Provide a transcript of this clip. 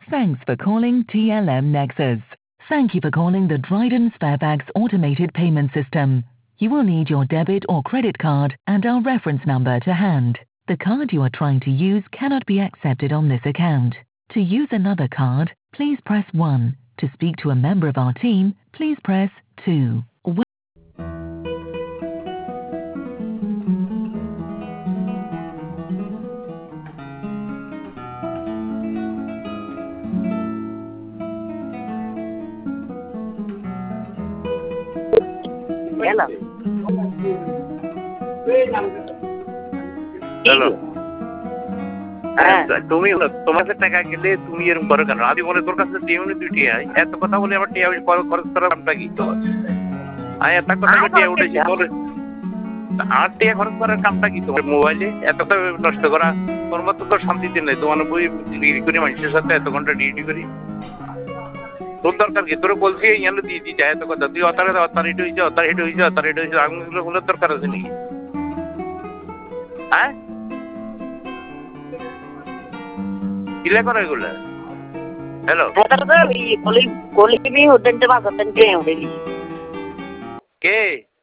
Thanks for calling TLM Nexus. Thank you for calling the Dryden Sparebags automated payment system. You will need your debit or credit card and our reference number to hand. The card you are trying to use cannot be accepted on this account. To use another card, please press 1. To speak to a member of our team, please press 2. Hello. Hello তুমি তোমার কাছে টাকা গেলে তুমি এরকম করো কেন? আমি বলে তোর কাছে টিএমনি দুইটি এত কথা বলে আমার টিএমনি খরচ করার নামটা কি তোমার? আমি এত কথা টিএ উঠেছি বলে আর টিএ খরচ করার কামটা কি তোমার? মোবাইলে এত নষ্ট করা তোর মতো তো শান্তিতে নেই। তোমার বই ডিগ্রি করি মানুষের সাথে এত ঘন্টা ডিউটি করি, তোর দরকার কি? তোর বলছি এনে দিয়ে দিই এত কথা, তুই অতারিট হয়েছে আঙুলগুলো বলার দরকার আছে নাকি? হ্যাঁ কিলা করা এগুলা? Hello Kolibi hodan jaba gatan ke udah. কে